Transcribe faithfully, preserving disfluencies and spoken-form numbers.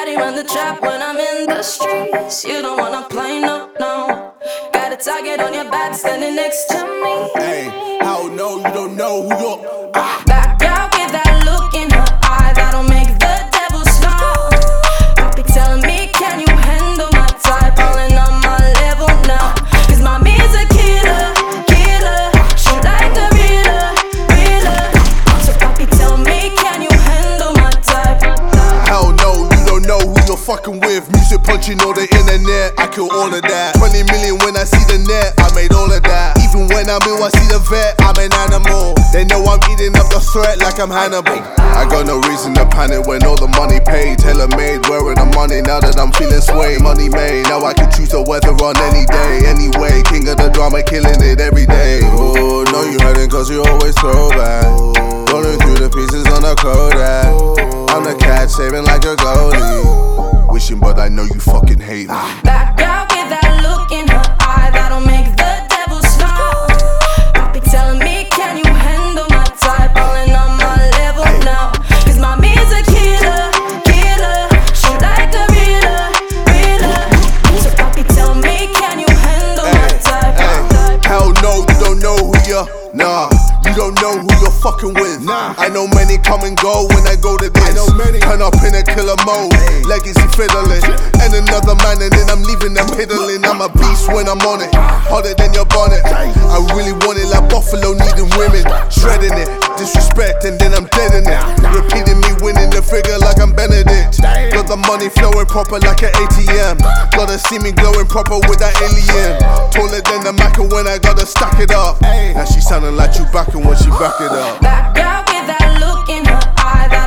Steady run the trap when I'm in the streets. You don't wanna play, no, no. Got a target on your back standing next to me. Hey, how no, you don't know who you're. Ah. That girl with that look in her eye that'll make the devil smile. Papi telling me, can you handle my type? Falling on my level now. Cause mommy's a killer, killer. She like a reader, reader. So papi tell me, can you handle my type? Hell no, you don't know who you're fucking with. Music punching all the internet, I kill all of that. twenty million when I see the net, I made all of that. Even when I'm ill, I see the vet, I'm an animal. They know I'm eating up the threat like I'm Hannibal. I got no reason to panic when all the money paid. Tailor made, wearing the money now that I'm feeling sway. Money made, now I can choose the weather on any day. Anyway, king of the drama, killing it every day. Oh, no, you hurting cause you always throw back. Rolling through the pieces on a Kodak. I'm the cat saving like a goalie. Wishing, but I know you fucking hate me. That girl with that look in her eye that'll make the devil smile. Papi telling me, can you handle my type? Falling on my level now. Cause mommy's a killer, killer. She like a reader, reader. So papi tell me, can you handle my type? Hey, hell no, you don't know who you're. Nah, you don't know who you're fucking with. Nah, I know many come and go when I go to this. I know many turn up in a killer mode, hey. Legacy fiddling, and another man, and then I'm leaving them piddling. I'm a beast when I'm on it, harder than your bonnet. I really want it like Buffalo needing women, shredding it, disrespect, and then I'm dead in it. Repeating me winning the figure like I'm Benedict. Got the money flowing proper like an A T M. Gotta see me glowing proper with that alien. Taller than the Maca when I gotta stack it up. Now she sounding like Chewbacca when she back it up. That girl with that look in her eye.